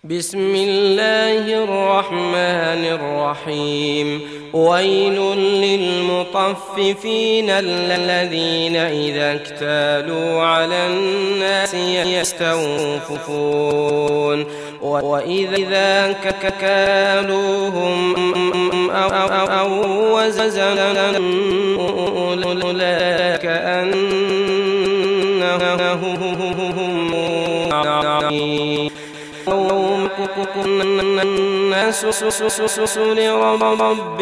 بسم الله الرحمن الرحيم. ويل للمطففين الذين إذا اكتالوا على الناس يستوفون وإذا كالوهم أو وزنهم أولئك كأنهم الناس لرب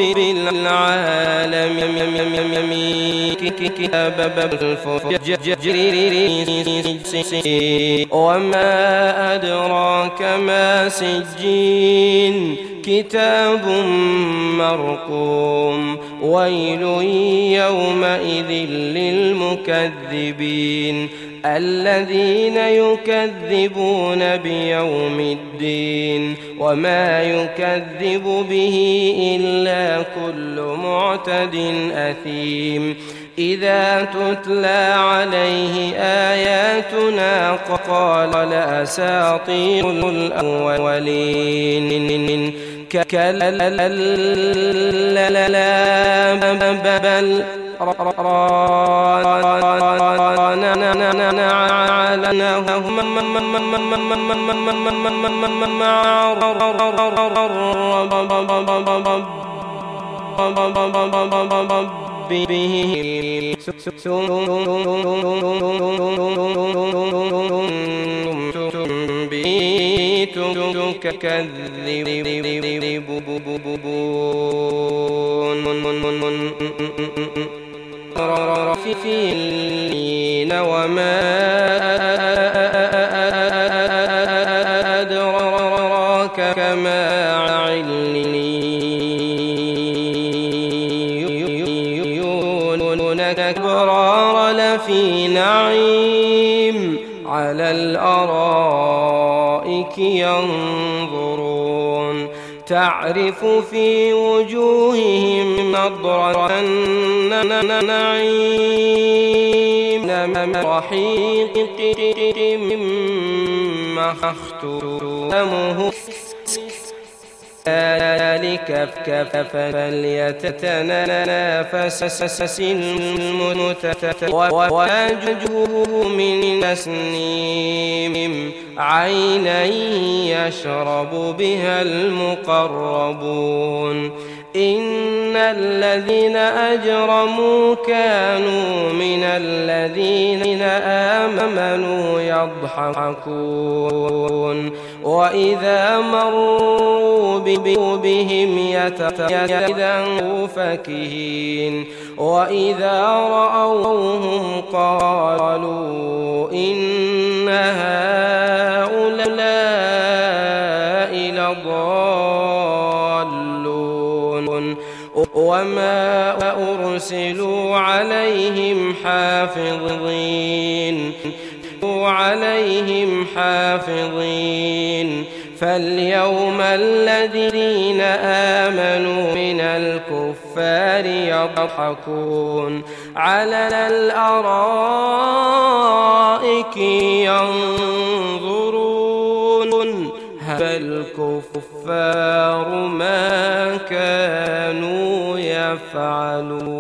العالمين كتاب الفجر وما أدراك ما سجين كتاب مرقوم. ويل يومئذ للمكذبين الذين يكذبون بيوم الدين وما يكذب به إلا كل معتد أثيم. إذا تتلى عليه آياتنا قال أساطير الأولين كلا بل رفيفين وما أدراك ما عليون أبرار لفي نعيم على الأرائك ينظرون تعرف في وجوههم نضرة النعيم رحيق مختومه ذلك فليتنافس المتنافسون ووجهه من تسنيم عينا يشرب بها المقربون. إن الذين أجرموا كانوا من الذين آمنوا يضحكون وإذا مروا بهم يتغيظون فكهين وإذا رأوهم قالوا إن هؤلاء لضالون وما أرسلوا عليهم حافظين فاليوم الذين آمنوا من الكفار يضحكون على الأرائك ينظرون هل الكفار ما كانوا يفعلون.